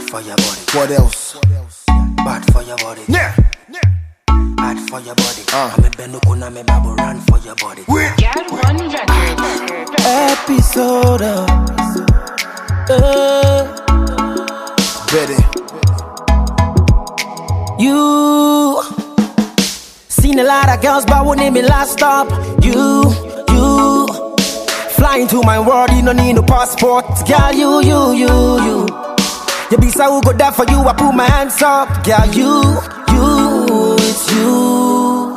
for your body. What else? Bad for your body. Yeah. Bad for your body. I'm a Benukuna, me babu run for your body. Get one record. Episode. Ready. You seen a lot of girls, but when me last stop, you flying to my world, you don't need no passport, girl. You be so who go there for you, I put my hands up, girl. It's you.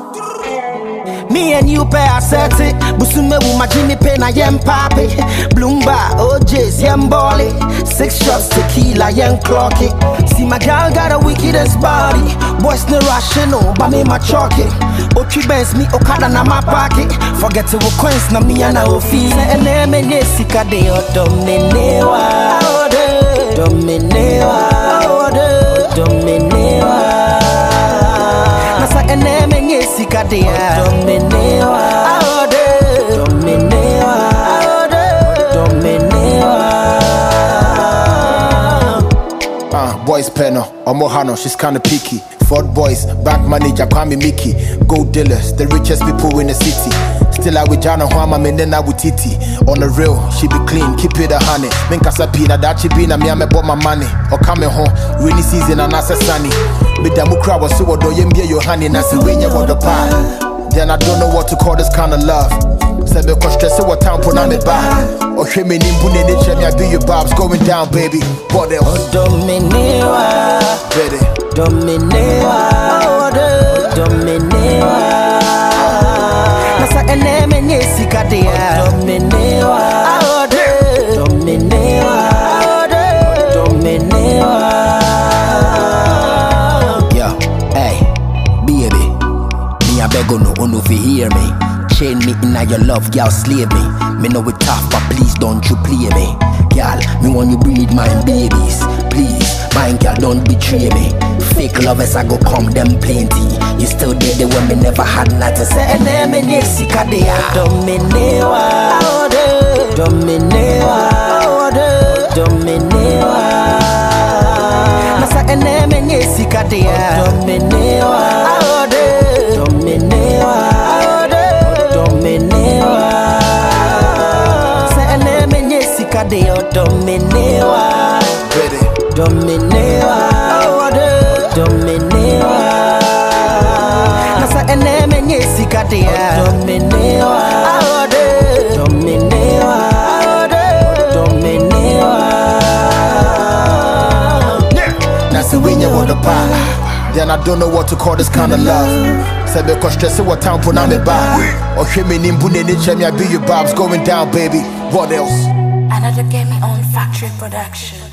Me and you pair set it. Busume wu my Jimmy Pen, I am Papi. Bloomba, OJ's, yam Bolly. 6 shots tequila, yam clock it. See my girl got a wickedest body. Boys no rational, but me my chalky. Ochi Benz me Okada na my pocket. Forget to coins na me and I will feel. And then me nesika de dominewa. Dominewa. Nasa ene menye sikadia dominewa. Boys penno, Omohano, she's kinda picky. Ford boys, bank manager, Kwame Mickey. Gold dealers, the richest people in the city. Still out with Jana Huama, Menena with Titi. On the real, she be clean, keep it a honey. Menkasa pina, that she be na me, I bought my money. Or coming home, rainy season and as a sunny. With the mukra was so do you be your honey, and that's when you want the pie. Then I don't know what to call this kind of love. Sebe kwa stress what time put on me back. Or she me nimbune nature me I be your bobs going down, baby. What else? Dominewa. Ready. Dominewa. Dominewa. Nasa ene menye sikadia dominewa. Dominewa. Dominewa. Yo, hey, baby. Me I beg no one over hear me. Chain me in your love, girl, slave me. Me know it tough, but please don't you play me. Girl, me want you breed my babies. Please, my girl, don't betray me. Fake lovers, I go come them plenty. You still did the way me never had nothing. Say, and then me nesika de dominewa. Dominewa. Dominewa. Nasa and then me nesika de dominewa. Dominewa. Dominewa. Ready. Dominewa. Dominewa. Nasa ene menye sikadia dominewa. Dominewa. Dominewa. Nasa when you want the pie. Then I don't know what to call this kind of love. Sebe kwa stress what time put on me back. Or she me nimbune nature me I be your bobs going down, baby. What else? Another Game On Factory production.